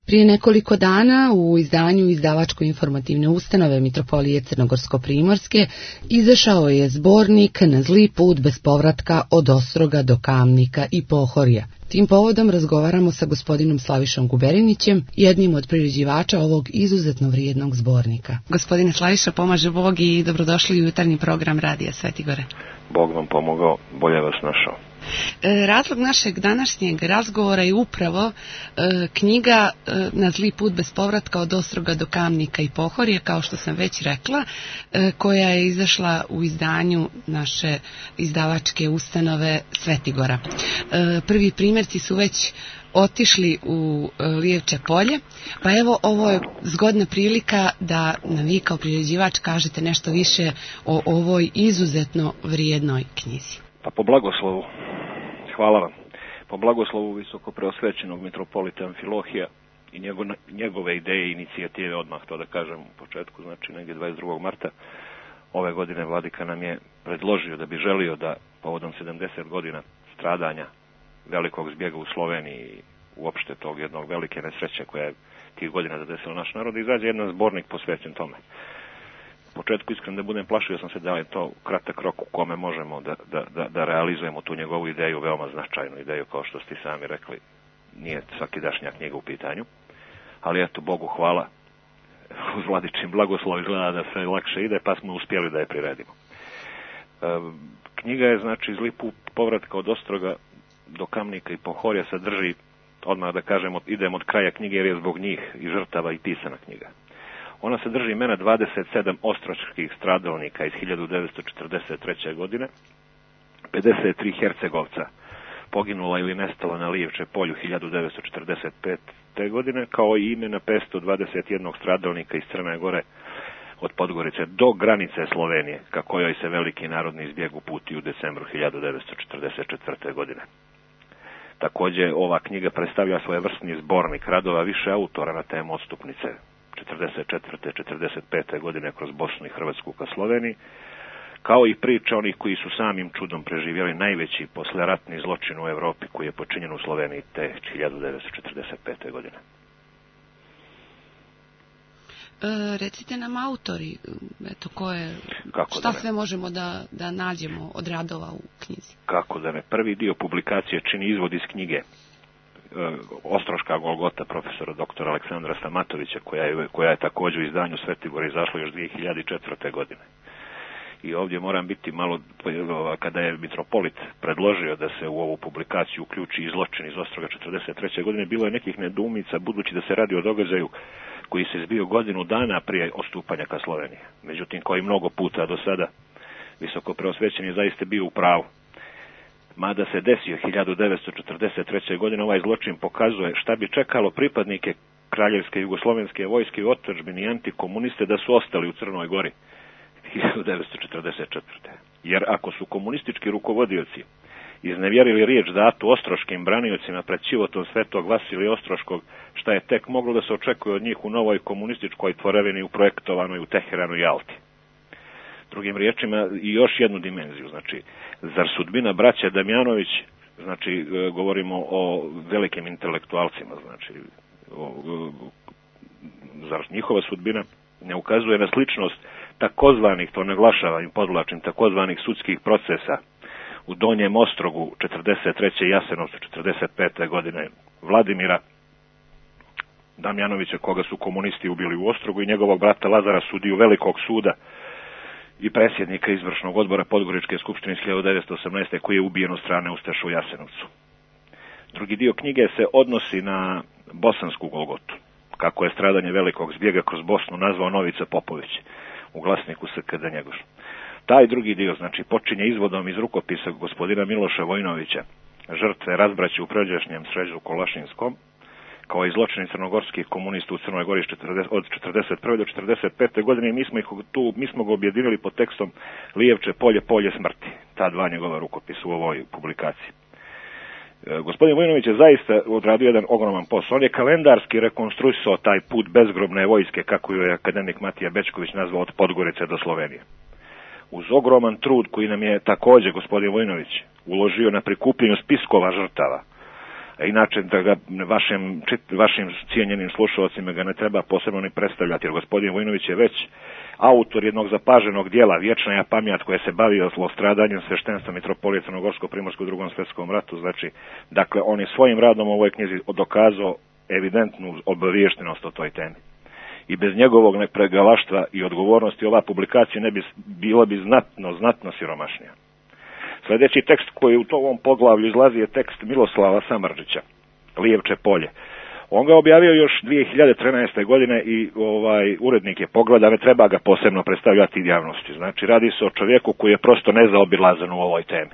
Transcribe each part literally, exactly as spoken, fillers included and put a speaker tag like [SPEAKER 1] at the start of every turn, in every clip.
[SPEAKER 1] Prije nekoliko dana u izdanju izdavačko-informativne ustanove Mitropolije Crnogorsko-Primorske izašao je zbornik Na zli put bez povratka od Ostroga do Kamnika i Pohorja. Tim povodom razgovaramo sa gospodinom Slavišom Guberinićem, jednim od priređivača ovog izuzetno vrijednog zbornika. Gospodine Slaviša, pomaže Bog i dobrodošli u jutarnji program Radija Svetigore.
[SPEAKER 2] Bog vam pomogao, bolje vas našao.
[SPEAKER 1] Razlog našeg današnjeg razgovora je upravo e, knjiga e, Na zli put bez povratka od Ostroga do Kamnika i Pohorja, kao što sam već rekla, e, koja je izašla u izdanju naše izdavačke ustanove Svetigora. E, prvi primjerci su već otišli u e, Lijevče polje, pa evo ovo je zgodna prilika da nam vi kao priređivač kažete nešto više o ovoj izuzetno vrijednoj knjizi.
[SPEAKER 2] Pa po blagoslovu, hvala vam, po blagoslovu visoko preosvećenog mitropolita Amfilohija i njegove, njegove ideje i inicijative, odmah to da kažem u početku, znači negdje dvadeset drugog marta ove godine vladika nam je predložio da bi želio da povodom sedamdeset godina stradanja velikog zbjega u Sloveniji i uopšte tog jednog velike nesreće koja je tih godina zadesila naš narod, izađe jedan zbornik posvećen tome. U početku, iskreno da budem, plašio sam se da je to kratak rok u kome možemo da, da, da, da realizujemo tu njegovu ideju, veoma značajnu ideju, kao što ste sami rekli, nije svakidašnja knjiga u pitanju, ali eto, Bogu hvala, uz vladičin blagoslov izgleda da sve lakše ide, pa smo uspjeli da je priredimo. E, knjiga je, znači, Zli put povratka od Ostroga do Kamnika i Pohorja, sadrži, odmah da kažem, idem od kraja knjige jer je zbog njih i žrtava i pisana knjiga. Ona sadrži imena dvadeset sedam ostroških stradalnika iz hiljadu devetsto četrdeset treće. godine, pedeset tri Hercegovca poginula ili nestala na Lijevče polju hiljadu devetsto četrdeset pete. godine, kao i imena petsto dvadeset jedan stradalnika iz Crne Gore od Podgorice do granice Slovenije, ka kojoj se veliki narodni zbjeg uputio u decembru hiljadu devetsto četrdeset četvrte. godine. Također, ova knjiga predstavlja svojevrsni zbornik radova više autora na temu odstupnice četrdeset četvrte. četrdeset pete. godine kroz Bosnu i Hrvatsku ka Sloveniji, kao i priča onih koji su samim čudom preživjeli najveći posleratni zločin u Europi koji je počinjen u Sloveniji te hiljadu devetsto četrdeset pete. godine.
[SPEAKER 1] E, recite nam autori, eto koje,
[SPEAKER 2] Kako
[SPEAKER 1] šta
[SPEAKER 2] da
[SPEAKER 1] sve možemo da, da nađemo od radova u knjizi?
[SPEAKER 2] Kako da ne, prvi dio publikacije čini izvod iz knjige Ostroška Golgota profesora doktora Aleksandra Stamatovića, koja je, koja je također u izdanju Svetigora izašla još dvije hiljade četvrte. godine. I ovdje moram biti malo, kada je mitropolit predložio da se u ovu publikaciju uključi i zločin iz Ostroga četrdeset treće. godine, bilo je nekih nedoumica, budući da se radi o događaju koji se zbio godinu dana prije odstupanja ka Sloveniji. Međutim, koji mnogo puta do sada visoko preosvećen je zaista bio u pravu. Mada se desio hiljadu devetsto četrdeset treće. godine, ovaj zločin pokazuje šta bi čekalo pripadnike kraljevske jugoslovenske vojske u otadžbini i antikomuniste da su ostali u Crnoj Gori hiljadu devetsto četrdeset četvrte. Jer ako su komunistički rukovodioci iznevjerili riječ datu ostroškim braniocima pred životom svetog Vasilija Ostroškog, šta je tek moglo da se očekuje od njih u novoj komunističkoj tvorevini uprojektovanoj u Teheranu i Alti. Drugim riječima, i još jednu dimenziju, znači, zar sudbina braća Damjanović, znači, govorimo o velikim intelektualcima, znači, o, o, zar njihova sudbina ne ukazuje na sličnost takozvanih, to naglašavam i podvlačim, takozvanih sudskih procesa u Donjem Ostrogu četrdeset treće. i Jasenovcu četrdeset pete. godine, Vladimira Damjanovića, koga su komunisti ubili u Ostrogu, i njegovog brata Lazara, sudiju Velikog suda i predsjednika izvršnog odbora Podgoričke skupštine iz hiljadu devetsto osamnaeste. koji je ubijen od strane ustaša u Jasenovcu. Drugi dio knjige se odnosi na bosansku Golgotu, kako je stradanje velikog zbjega kroz Bosnu nazvao Novica Popović u glasniku S K D Njegoš. Taj drugi dio, znači, počinje izvodom iz rukopisa gospodina Miloša Vojnovića, žrtve razbraće u pređašnjem Sređu Kolašinskom, kao i zločini crnogorskih komunista u Crnoj Gori od četrdeset prve. do četrdeset pete. godine, i mi smo ih tu, mi smo ga objedinili pod tekstom Lijevče polje, polje smrti, ta dva njegova rukopisa u ovoj publikaciji. E, gospodin Vojnović je zaista odradio jedan ogroman posao. On je kalendarski rekonstruisao taj put bezgrobne vojske, kako ju je akademik Matija Bečković nazvao, od Podgorice do Slovenije. Uz ogroman trud koji nam je također gospodin Vojnović uložio na prikupljenju spiskova žrtava, Inače, da ga vašim, vašim cijenjenim slušalcima ga ne treba posebno ni predstavljati, jer gospodin Vojinović je već autor jednog zapaženog dijela Vječna ja pamjat, koje se bavio zlostradanjem sveštenstva mitropolije Crnogorsko-Primorskog u Drugom svjetskom ratu. Znači, dakle, on je svojim radom u ovoj knjizi dokazao evidentnu obaviještenost o toj temi. I bez njegovog nepregalaštva i odgovornosti ova publikacija ne bi bila bi znatno, znatno siromašnija. Sljedeći tekst koji u tom poglavlju izlazi je tekst Miloslava Samardžića, Lijevče polje. On ga objavio još dvije hiljade trinaeste. godine i ovaj urednik je pogleda, ne treba ga posebno predstavljati javnosti. Znači, radi se o čovjeku koji je prosto nezaobilazan u ovoj temi.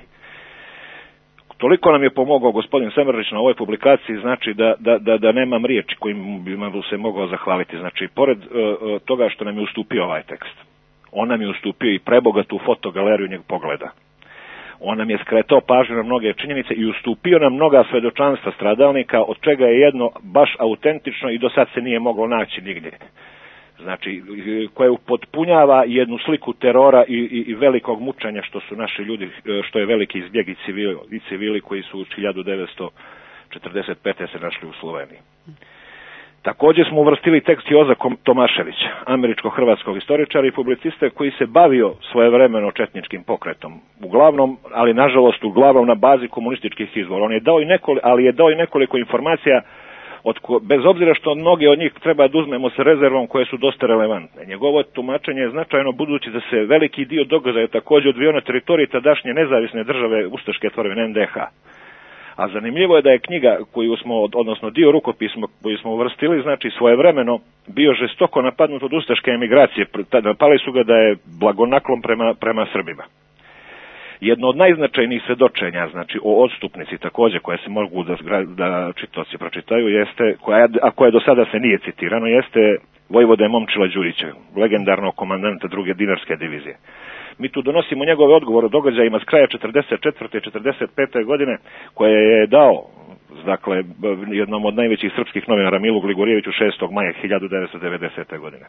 [SPEAKER 2] Toliko nam je pomogao gospodin Samardžić na ovoj publikaciji, znači da, da, da, da nemam riječi kojim bi mu se mogao zahvaliti. Znači, pored uh, toga što nam je ustupio ovaj tekst, on nam je ustupio i prebogatu fotogaleriju njeg pogleda. On nam je skretao pažnju na mnoge činjenice i ustupio nam mnoga svedočanstva stradalnika, od čega je jedno baš autentično i do sad se nije moglo naći nigdje. Znači, koje upotpunjava jednu sliku terora i, i, i velikog mučanja što su naši ljudi, što je veliki izbjeg i civili, i civili koji su u hiljadu devetsto četrdeset pete. se našli u Sloveniji. Također smo uvrstili tekst Joza Tomaševića, američko-hrvatskog istoričara i publiciste koji se bavio svojevremeno četničkim pokretom. Uglavnom, ali nažalost uglavnom na bazi komunističkih izvora. On je dao i nekoliko, ali je dao i nekoliko informacija od ko, bez obzira što mnoge od njih treba da uzmemo sa rezervom koje su dosta relevantne. Njegovo tumačenje je značajno budući da se veliki dio događaja također odvio na teritoriji tadašnje nezavisne države ustaške tvorevine en de ha. A zanimljivo je da je knjiga koju smo, odnosno dio rukopisma koji smo uvrstili, znači svojevremeno bio žestoko napadnut od ustaške emigracije. Napali su ga da je blagonaklon prema, prema Srbima. Jedno od najznačajnijih svedočenja, znači o odstupnici također, koje se mogu da, da čitaoci pročitaju, jeste, koja, a koje do sada se nije citirano, jeste vojvode Momčila Đurića, legendarnog komandanta druge dinarske divizije. Mi tu donosimo njegove odgovore o događajima s kraja četrdeset četvrte. i četrdeset pete. godine, koje je dao, dakle, jednom od najvećih srpskih novinara Milu Gligorijeviću šestog maja hiljadu devetsto devedesete. godine.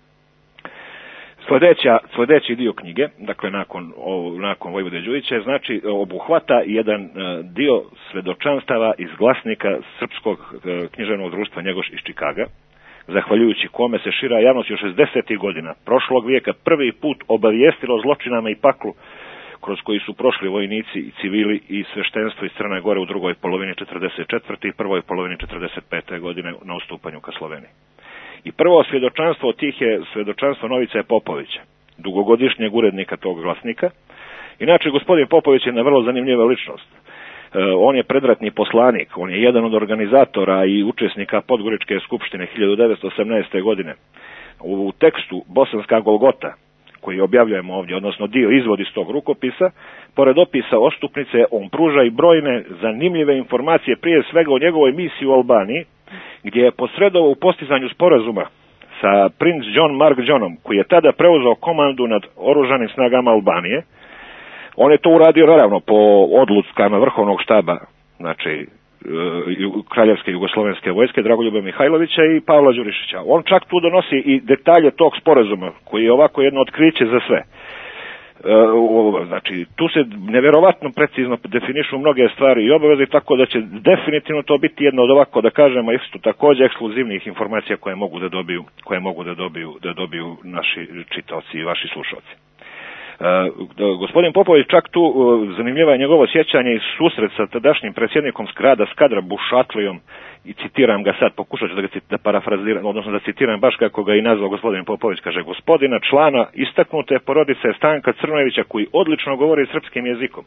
[SPEAKER 2] Sljedeća, sljedeći dio knjige, dakle nakon, o, nakon Vojvode Đurića, znači obuhvata jedan dio svedočanstava iz glasnika Srpskog književnog društva Njegoš iz Čikaga, zahvaljujući kome se šira javnost još šezdesetih godina prošlog vijeka prvi put obavijestilo o zločinama i paklu kroz koji su prošli vojnici i civili i sveštenstvo iz Crne Gore u drugoj polovini četrdeset četvrte. i prvoj polovini četrdeset pete. godine na ustupanju ka Sloveniji. I prvo svjedočanstvo od tih je svjedočanstvo Novice Popovića, dugogodišnjeg urednika tog glasnika. Inače, gospodin Popović je jedna vrlo zanimljiva ličnost. On je predratni poslanik, on je jedan od organizatora i učesnika Podgoričke skupštine hiljadu devetsto osamnaeste. godine. U tekstu Bosanska Golgota, koji objavljujemo ovdje, odnosno dio izvod iz tog rukopisa, pored opisa odstupnice, on pruža i brojne zanimljive informacije, prije svega o njegovoj misiji u Albaniji, gdje je posredovao u postizanju sporazuma sa princ John Mark Johnom, koji je tada preuzeo komandu nad oružanim snagama Albanije. On je to uradio naravno po odlukama vrhovnog štaba, znači kraljevske jugoslovenske vojske Dragoljuba Mihajlovića i Pavla Đurišića. On čak tu donosi i detalje tog sporazuma, koji je ovako jedno otkriće za sve. Znači, tu se nevjerovatno precizno definišu mnoge stvari i obaveze, tako da će definitivno to biti jedno od ovako, da kažemo, isto također ekskluzivnih informacija koje mogu da dobiju, koje mogu da dobiju, da dobiju naši čitaoci i vaši slušalci. Uh, gospodin Popović čak tu uh, zanimljiva je njegovo sjećanje i susret sa tadašnjim predsjednikom Skrada Skadra Bušatlijom, i citiram ga sad, pokušat ću da ga da parafraziram, odnosno da citiram baš kako ga i nazvao gospodin Popović, kaže: gospodina člana istaknute porodice Stanka Crnojevića, koji odlično govori srpskim jezikom.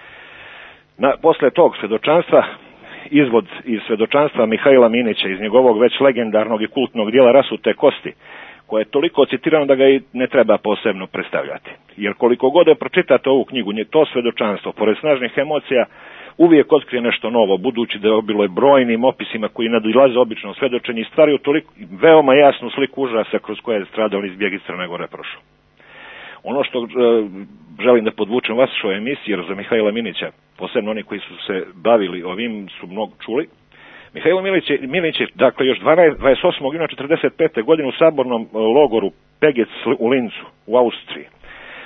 [SPEAKER 2] Na, posle tog svjedočanstva, izvod iz svjedočanstva Mihajla Minića iz njegovog već legendarnog i kultnog dijela Rasute kosti, koje je toliko citirano da ga i ne treba posebno predstavljati. Jer koliko god da pročitate ovu knjigu, to svjedočanstvo, pored snažnih emocija, uvijek otkrije nešto novo, budući da je obilo je brojnim opisima koji nadilaze obično svjedočenje i stvaraju toliko veoma jasnu sliku užasa kroz koje je stradalni izbjeg iz Crne Gore prošao. Ono što e, želim da podvučem vašoj emisiji, jer za Mihajla Minića, posebno oni koji su se bavili ovim, su mnogo čuli. Mihajlo Milić je, Milić je dakle, još dvadeset osmog juna četrdeset pete. godine u sabornom logoru Pegec u Lincu, u Austriji,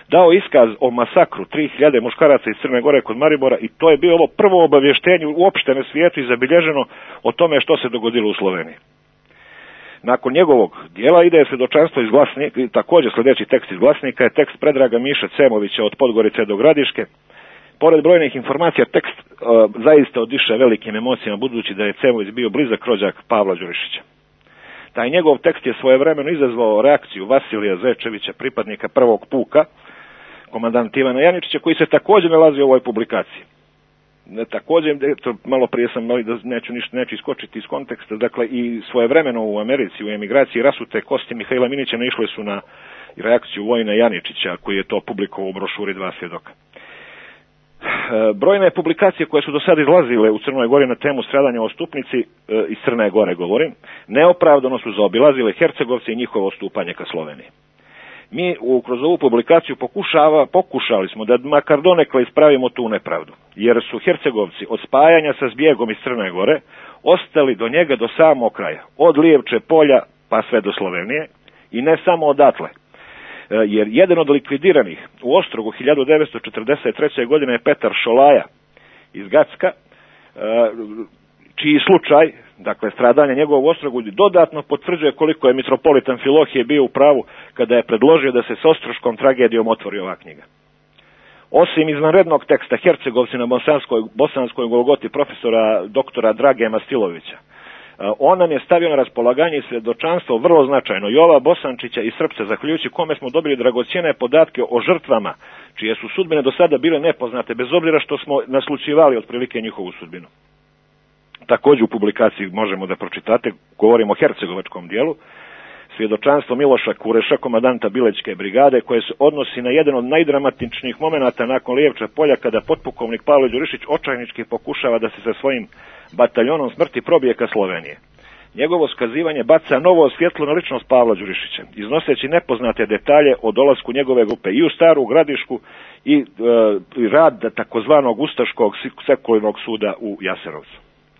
[SPEAKER 2] dao iskaz o masakru tri hiljade muškaraca iz Crne Gore kod Maribora i to je bilo ovo prvo obavještenje uopšte na svijetu i zabilježeno o tome što se dogodilo u Sloveniji. Nakon njegovog dijela ide svjedočanstvo iz Glasnika, također sljedeći tekst iz Glasnika je tekst Predraga Miše Cemovića od Podgorice do Gradiške. Pored brojnih informacija, tekst uh, zaista odiše velikim emocijama, budući da je Cemović bio blizak rođak Pavla Đurišića. Taj njegov tekst je svojevremeno izazvao reakciju Vasilija Zečevića, pripadnika prvog puka, komandanta Ivana Janičića, koji se također nalazi u ovoj publikaciji. Također, to malo prije sam mali da neću ništa neću iskočiti iz konteksta, dakle i svojevremeno u Americi, u emigraciji rasute kosti Mihajla Minića naišle su na reakciju Vojina Janičića, koji je to publikovao u brošuri Dva svjedoka. Brojne publikacije koje su do sada izlazile u Crnoj Gori na temu stradanja o Stupnici, iz Crne Gore govorim, neopravdano su zaobilazile Hercegovci i njihovo stupanje ka Sloveniji. Mi u, kroz ovu publikaciju pokušava, pokušali smo da makar donekle ispravimo tu nepravdu, jer su Hercegovci od spajanja sa zbjegom iz Crne Gore ostali do njega do samog kraja, od Lijevče polja pa sve do Slovenije i ne samo odatle. Jer jedan od likvidiranih u Ostrogu hiljadu devetsto četrdeset treće. godine je Petar Šolaja iz Gacka, čiji slučaj, dakle stradanje njegovog u Ostrogu, dodatno potvrđuje koliko je mitropolit Amfilohije bio u pravu kada je predložio da se s ostroškom tragedijom otvori ova knjiga. Osim izvanrednog teksta Hercegovci na bosanskoj, bosanskoj Golgoti profesora doktora Drage Mastilovića, on nam je stavio na raspolaganje svjedočanstvo vrlo značajno Jova Bosančića iz Srpca, zahvaljujući kome smo dobili dragocjene podatke o žrtvama, čije su sudbine do sada bile nepoznate, bez obzira što smo naslućivali otprilike njihovu sudbinu. Također u publikaciji možemo da pročitate, govorimo o hercegovačkom dijelu, svjedočanstvo Miloša Kureša, komandanta Bilećke brigade, koje se odnosi na jedan od najdramatičnijih momenata nakon Lijevča polja, kada potpukovnik Pavle Đurišić očajnički pokušava da se sa svojim bataljonom smrti probije ka Slovenije. Njegovo skazivanje baca novo svjetlo na ličnost Pavla Đurišića, iznoseći nepoznate detalje o dolasku njegove grupe i u Staru Gradišku i, e, i rad takozvanog Ustaškog sekularnog suda u Jasenovcu.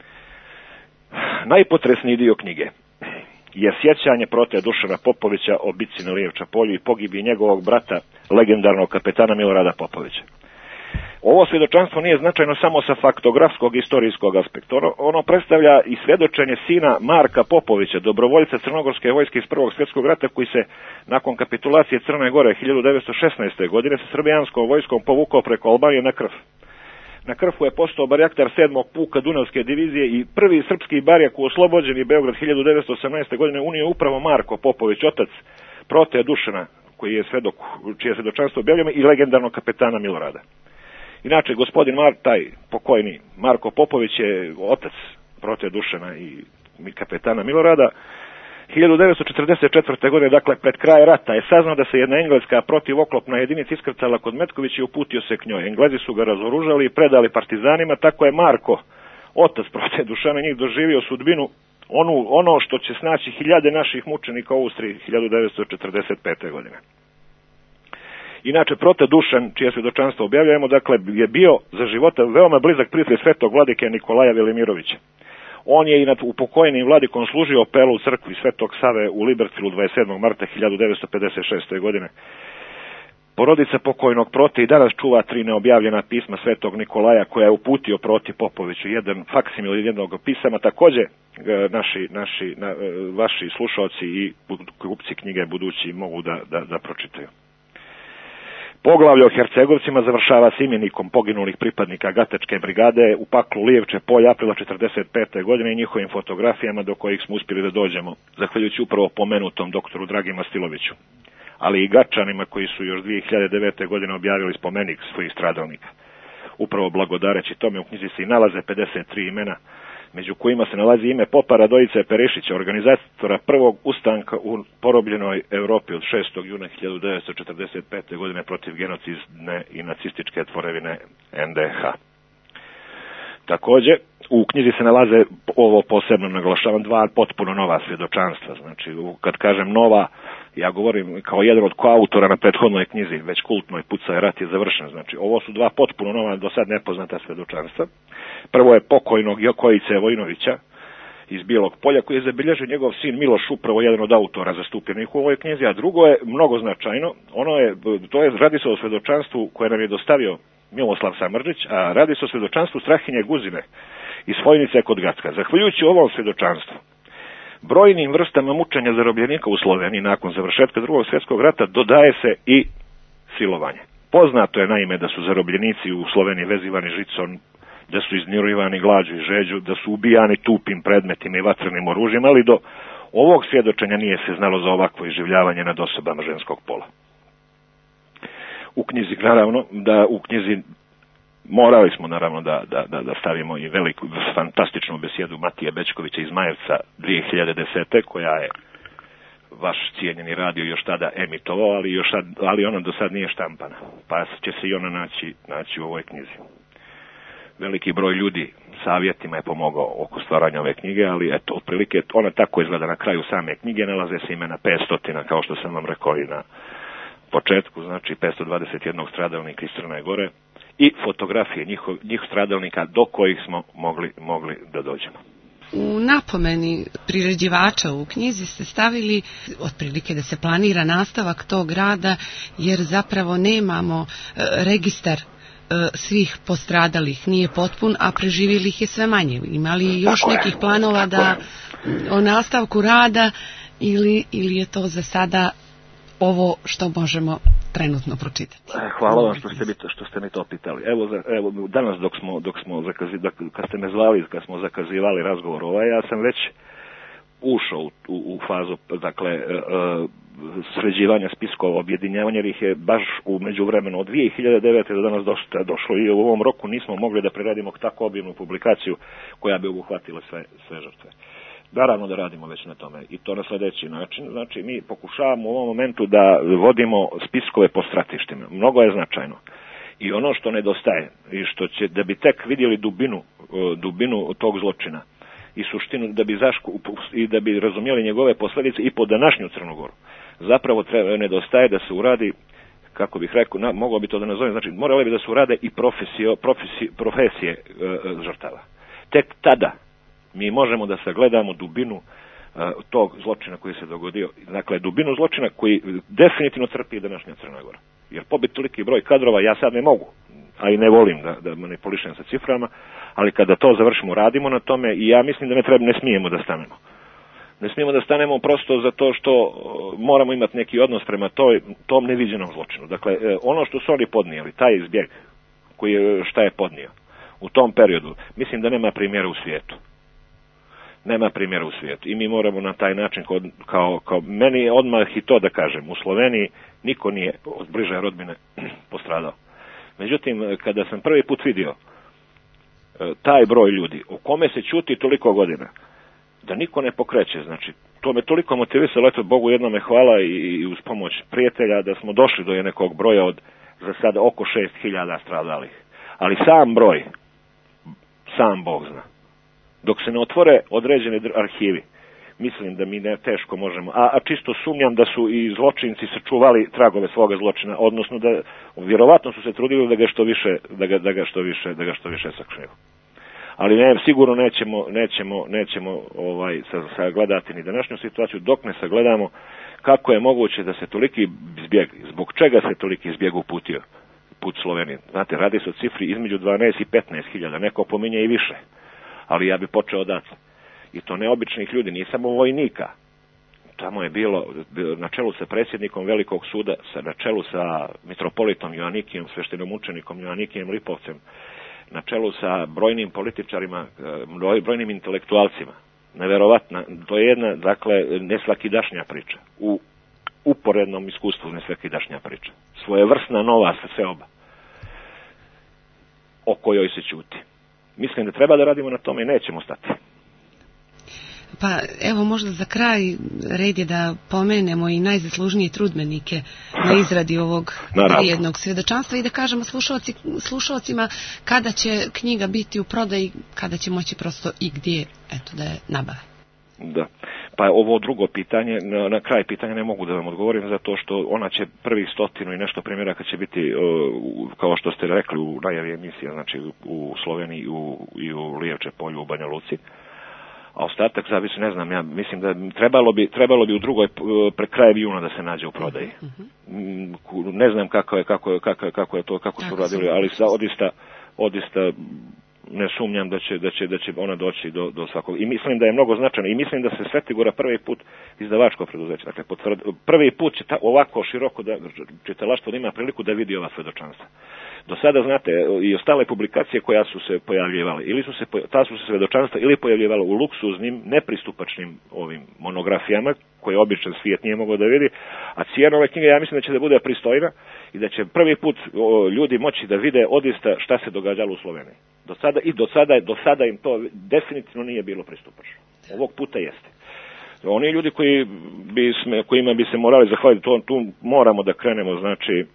[SPEAKER 2] Najpotresniji dio knjige je sjećanje prote Dušana Popovića o bici na Lijevča polju i pogibiji njegovog brata, legendarnog kapetana Milorada Popovića. Ovo svjedočanstvo nije značajno samo sa faktografskog i istorijskog aspekta. Ono, ono predstavlja i svjedočenje sina Marka Popovića, dobrovoljca Crnogorske vojske iz Prvog svjetskog rata, koji se nakon kapitulacije Crne Gore hiljadu devetsto šesnaeste. godine sa srbijanskom vojskom povukao preko Albanije na Krf. Na Krfu je postao barjaktar sedmog puka Dunavske divizije i prvi srpski barjak u oslobođeni Beograd hiljadu devetsto osamnaeste. godine unio upravo Marko Popović, otac prote Dušana, koji je svedok, čije je svjedočanstvo objavljeno, i legendarnog kapetana Milorada. Inače, gospodin Mar, taj pokojni Marko Popović je otac prote Dušana i kapetana Milorada. hiljadu devetsto četrdeset četvrte. godine, dakle pred kraj rata, je saznao da se jedna engleska protivoklopna jedinica iskrcala kod Metkovića i uputio se k njoj. Englezi su ga razoružali i predali partizanima, tako je Marko, otac prote Dušana, njih doživio sudbinu onu, ono što će snaći hiljade naših mučenika u Austriji hiljadu devetsto četrdeset pete. godine. Inače, prote Dušan, čije svjedočanstvo objavljujemo, dakle, je bio za života veoma blizak prijatelj svetog vladike Nikolaja Velimirovića. On je i nad upokojnim vladikom služio opelu u crkvi Svetog Save u Libertilu dvadeset sedmog marta hiljadu devetsto pedeset šeste. godine. Porodica pokojnog prote i danas čuva tri neobjavljena pisma Svetog Nikolaja koja je uputio proti Popoviću, jedan faksimil jednog pisama. Također naši, naši, na, vaši slušalci i kupci knjige budući mogu da, da, da pročitaju. Poglavlje o Hercegovcima završava s imenikom poginulih pripadnika Gatečke brigade u paklu Lijevče polja aprila četrdeset pete. godine i njihovim fotografijama do kojih smo uspjeli da dođemo, zahvaljujući upravo pomenutom doktoru Dragi Mastiloviću, ali i Gačanima koji su još dvije hiljade devete. godine objavili spomenik svojih stradalnika. Upravo blagodareći tome u knjizi se i nalaze pedeset tri imena, među kojima se nalazi ime popa Radojice Perišića, organizatora prvog ustanka u porobljenoj Europi od šestog juna hiljadu devetsto četrdeset pete. godine protiv genocidne i nacističke tvorevine en de ha. Također, u knjizi se nalaze, ovo posebno naglašavam, dva potpuno nova svjedočanstva. Znači, kad kažem nova, ja govorim kao jedan od koautora na prethodnoj knjizi, već kultnoj Pucaj rat je završen. Znači, ovo su dva potpuno nova, do sad nepoznata svjedočanstva. Prvo je pokojnog Jokojice Vojinovića, iz Bijelog polja, koji je zabilježio njegov sin Miloš, upravo jedan od autora zastupljenih u ovoj knjizi, a drugo je mnogo značajno, ono je, to je, radi se o svedočanstvu koje nam je dostavio Miloslav Samardžić, a radi se o svedočanstvu Strahinje Guzine iz Fojnice kod Gacka. Zahvaljujući ovom svedočanstvu, brojnim vrstama mučenja zarobljenika u Sloveniji nakon završetka Drugog svjetskog rata dodaje se i silovanje. Poznato je naime da su zarobljenici u Sloveniji vezivani žicom, da su iznurivani glađu i žeđu, da su ubijani tupim predmetima i vatrenim oružjem, ali do ovog svjedočenja nije se znalo za ovakvo iživljavanje nad osobama ženskog pola. U knjizi, naravno, da u knjizi morali smo naravno da, da, da, da stavimo i veliku, fantastičnu besjedu Matije Bečkovića iz Majevca dvije hiljade desete. koja je vaš cijenjeni radio još tada emitovao, ali, još sad, ali ona do sad nije štampana, pa će se i ona naći, naći u ovoj knjizi. Veliki broj ljudi savjetima je pomogao oko stvaranja ove knjige, ali eto, otprilike ona tako izgleda na kraju same knjige, nalaze se imena petsto, kao što sam vam rekao i na početku, znači petsto dvadeset jedan stradalnika iz Crne Gore i fotografije njihov, njih stradalnika do kojih smo mogli, mogli da dođemo.
[SPEAKER 1] U napomeni priređivača u knjizi ste stavili otprilike da se planira nastavak tog rada, jer zapravo nemamo registar svih postradalih, nije potpun, a preživjelih je sve manje. Ima li još tako nekih je. planova da o nastavku rada ili, ili je to za sada ovo što možemo trenutno pročitati?
[SPEAKER 2] Hvala vam što ste mi to, što ste mi to pitali. Evo, evo danas dok smo, dok smo zakazi, kad ste me zvali, kad smo zakazivali razgovor ovaj, ja sam već ušao u, u, u fazu, dakle, e, sređivanja spiskova, objedinjavanja, jer ih je baš u međuvremenu od dvije hiljade devete. do danas dosta došlo i u ovom roku nismo mogli da preradimo tako obimnu publikaciju koja bi obuhvatila sve, sve žrtve. Naravno da radimo već na tome i to na sljedeći način. Znači, mi pokušavamo u ovom momentu da vodimo spiskove po stratištima. Mnogo je značajno. I ono što nedostaje i što će, da bi tek vidjeli dubinu, dubinu tog zločina i suštinu, da bi zašku, i da bi razumjeli njegove posljedice i po današnju Crnu Goru, zapravo treba, nedostaje da se uradi, kako bih rekao, na, moglo bi to da nazovem, znači morali bi da se urade i profesije, profesije, profesije e, žrtava. Tek tada mi možemo da sagledamo dubinu uh, tog zločina koji se dogodio. Dakle, dubinu zločina koji definitivno trpi današnja Crna Gora. Jer pobiti toliki broj kadrova ja sad ne mogu, a i ne volim da, da manipulišem sa ciframa, ali kada to završimo, radimo na tome i ja mislim da ne treba, ne smijemo da stanemo. Ne smijemo da stanemo prosto zato što uh, moramo imati neki odnos prema toj, tom neviđenom zločinu. Dakle, uh, ono što su oni podnijeli, taj izbjeg koji je, šta je podnio u tom periodu, mislim da nema primjera u svijetu. Nema primjera u svijetu. I mi moramo na taj način, kao, kao meni je odmah i to da kažem, u Sloveniji niko nije od bliže rodbine postradao. Međutim, kada sam prvi put vidio taj broj ljudi, o kome se ćuti toliko godina, da niko ne pokreće, znači, to me toliko motivisalo, eto, Bogu jednome hvala i, i uz pomoć prijatelja, da smo došli do nekog broja od, za sada, oko šest hiljada stradalih. Ali sam broj, sam Bog zna. Dok se ne otvore određeni arhivi, mislim da mi ne teško možemo, a, a čisto sumnjam da su i zločinci sačuvali tragove svoga zločina, odnosno da vjerovatno su se trudili da ga što više, da ga, da ga što više, da ga što više sakriju. Ali ne, sigurno nećemo, nećemo, nećemo ovaj sagledati ni današnju situaciju dok ne sagledamo kako je moguće da se toliki zbjeg, zbog čega se toliki zbjeg uputio put Slovenije. Znate, radi se o cifri između dvanaest i petnaest hiljada, neko pominje i više. Ali ja bi počeo odatle. I to neobičnih ljudi, nije samo vojnika. Tamo je bilo na čelu sa predsjednikom Velikog suda, na čelu sa mitropolitom Joannikijem, sveštenim učenikom Joannikijem Lipovcem, na čelu sa brojnim političarima, brojnim intelektualcima. Neverovatna, to je jedna, dakle, nesvakidašnja priča. U uporednom iskustvu nesvakidašnja priča. Svojevrsna nova seoba o kojoj se ćuti. Mislim da treba da radimo na tome i nećemo stati.
[SPEAKER 1] Pa evo možda za kraj red je da pomenemo i najzaslužnije trudbenike na izradi ovog vrijednog svjedočanstva i da kažemo slušalci, slušalcima kada će knjiga biti u prodaji, kada će moći prosto i gdje eto, da je nabave.
[SPEAKER 2] Da. Pa ovo drugo pitanje, na, na kraj pitanja ne mogu da vam odgovorim, zato što ona će prvih stotinu i nešto primjeraka će biti, uh, kao što ste rekli u najavi emisije, znači u Sloveniji u, i u Lijevče polju u Banja Luci. a ostatak zavisi, ne znam, ja mislim da trebalo bi, trebalo bi u drugoj, pre kraja juna da se nađe u prodaji. Uh-huh. Ne znam kako je, kako je, kako je, kako je to, kako su radili, ali sa odista, odista ne sumnjam da će, da će, da će ona doći do, do svakog. I mislim da je mnogo značajno. I mislim da se Svetigora prvi put izdavačko preduzeće. Dakle, potvrd, prvi put će ta, ovako široko da čitalaštvo da ima priliku da vidi ova svedočanstva. Do sada, znate, i ostale publikacije koja su se pojavljivale, ili su se, ta su se svedočanstva ili pojavljivala u luksuznim, nepristupačnim ovim monografijama, koje običan svijet nije mogao da vidi, a cijena ove knjige, ja mislim da će da bude pristojna i da će prvi put o, ljudi moći da vide odista šta se događalo u Sloveniji. Do sada, i do sada, do sada im to definitivno nije bilo pristupačno. Ovog puta jeste. Oni ljudi koji bi sme, kojima bi se morali zahvaliti, to, tu moramo da krenemo, znači,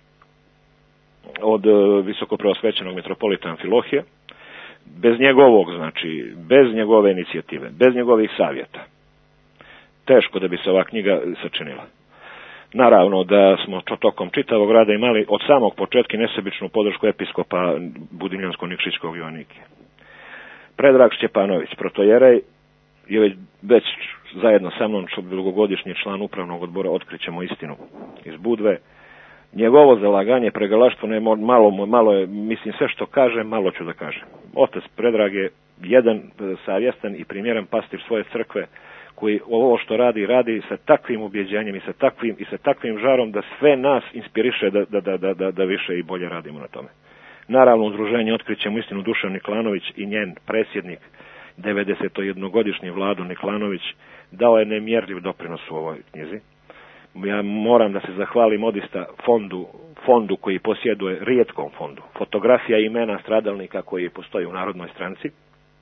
[SPEAKER 2] od visokopreosvećenog mitropolita Amfilohija, bez njegovog, znači, bez njegove inicijative, bez njegovih savjeta, teško da bi se ova knjiga sačinila. Naravno da smo tokom čitavog rada imali od samog početka nesebičnu podršku episkopa Budinjansko-Nikšićkog Joanike. Predrag Šćepanović, protojerej, je već, već zajedno sa mnom dugogodišnji član upravnog odbora Otkrićemo istinu iz Budve. Njegovo zalaganje, pregalaštvo, ne, malo, malo je, mislim, sve što kaže, malo ću da kažem. Otac Predrag je jedan savjestan i primjeran pastir svoje crkve, koji ovo što radi, radi sa takvim ubjeđenjem i sa takvim, i sa takvim žarom da sve nas inspiriše da, da, da, da, da više i bolje radimo na tome. Naravno, udruženje Otkrićemo istinu Dušan Niklanović i njen presjednik, devedesetjednogodišnji Vlado Niklanović, dao je nemjerljiv doprinos u ovoj knjizi. Ja moram da se zahvalim odista fondu, fondu koji posjeduje, rijetkom fondu, fotografija imena stradalnika koji postoji u Narodnoj stranci.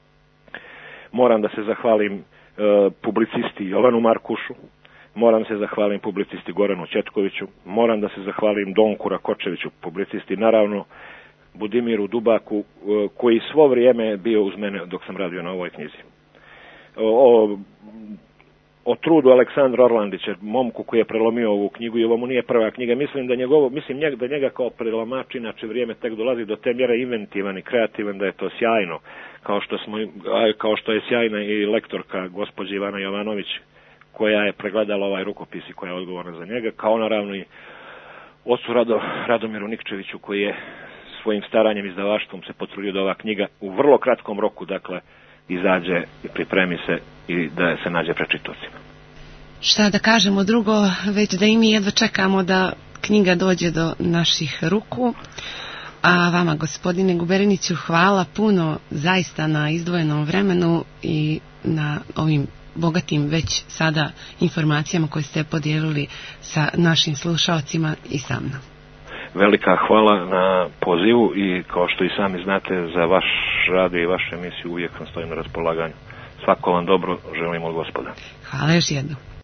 [SPEAKER 2] Moram da se zahvalim e, publicisti Jovanu Markušu, moram se zahvalim publicisti Goranu Četkoviću, moram da se zahvalim Donku Rakočeviću, publicisti, naravno Budimiru Dubaku, e, koji svo vrijeme bio uz mene dok sam radio na ovoj knjizi. O, o, o trudu Aleksandra Orlandića, momku koji je prelomio ovu knjigu, i ovo mu nije prva knjiga. Mislim da njegovo, mislim njeg, da njega kao prelomač, inače vrijeme tek dolazi do te mjere inventivan i kreativan, da je to sjajno. Kao što smo, kao što je sjajna i lektorka gospođa Ivana Jovanović, koja je pregledala ovaj rukopis i koja je odgovorna za njega, kao naravno i ocu Rado, Radomiru Nikčeviću, koji je svojim staranjem i izdavaštvom se potrudio da ova knjiga u vrlo kratkom roku, dakle, izađe i pripremi se i da se nađe pred čitaocima.
[SPEAKER 1] Šta da kažemo drugo, već da i mi jedva čekamo da knjiga dođe do naših ruku. A vama, gospodine Guberiniću, hvala puno zaista na izdvojenom vremenu i na ovim bogatim već sada informacijama koje ste podijelili sa našim slušalcima i sa mnom.
[SPEAKER 2] Velika hvala na pozivu i kao što i sami znate, za vaš rad i vašu emisiju uvijek vam stojim na raspolaganju. Svako vam dobro želim od Gospoda.
[SPEAKER 1] Hvala još jednom.